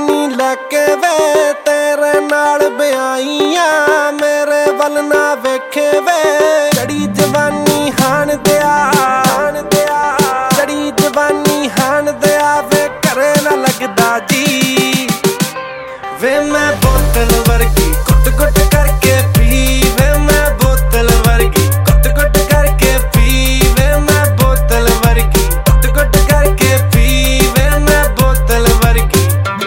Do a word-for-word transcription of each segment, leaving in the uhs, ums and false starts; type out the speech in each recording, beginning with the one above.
जवानी लैके वे तेरे नाल ब्याईयां मेरे वल ना वेखे वे चढ़ी जवानी हान दिया हान दिया चढ़ी जवानी हान दिया वे करे ना लगदा जी वे मैं बोतल वर्गी कुट कुट करके पी वे मैं बोतल वर्गी कुट कुट करके पी वे मैं बोतल वर्गी कुट कुट करके पी वे मैं बोतल वर्गी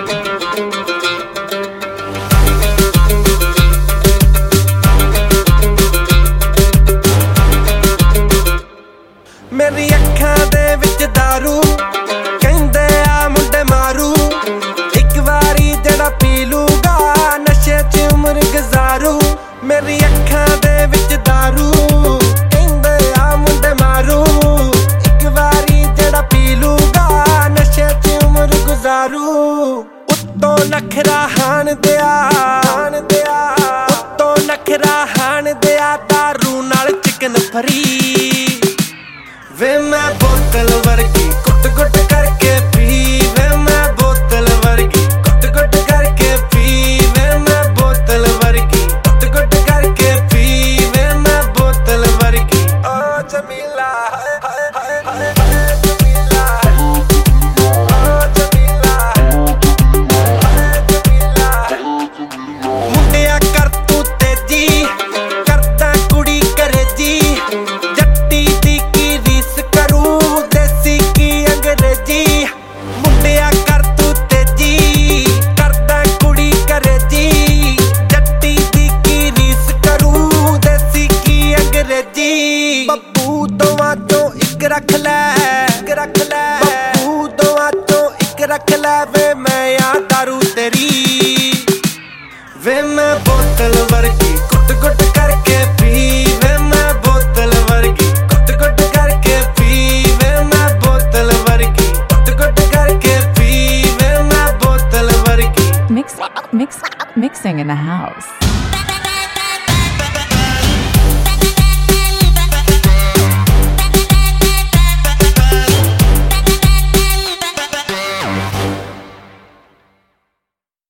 मेरी अखां दे विच दारू कहंदे आ मुंडे मारू एक वारी जड़ा पी लूगा नशे च उम्र गुजारू मेरी अखां दे विच दारू कहंदे आ मुंडे मारू एक वारी जड़ा पी लूगा नशे च उम्र गुजारू उत्तों नखरा हान दिया हान दिया उत्तों नखरा हान दिया दारू नाल चिकन फरी वे मैं बोतल वर्गी कुट कुट करके पी वे मैं बोतल वर्गी कुट कुट करके पी वे मैं बोतल वर्गी कुट कुट करके पी वे मैं बोतल वर्गी ओ जमीला हाय हाय हाय हाय हाय जमीला ओ जमीला हाय जमीला मुंडिया कर तू तेजी करता कुड़ी करे जी जट्टी दी बब्बू दोवां चों इक रख लै इक रख लै बब्बू दोवां चों इक रख लै वे मैं आ दारू तेरी वे मैं बोतल वर्गी कुट कुट करके पी वे मैं बोतल वर्गी कुट कुट करके पी वे मैं बोतल वर्गी कुट कुट करके पी वे मैं बोतल वर्गी Mix, mix, mixing in the house.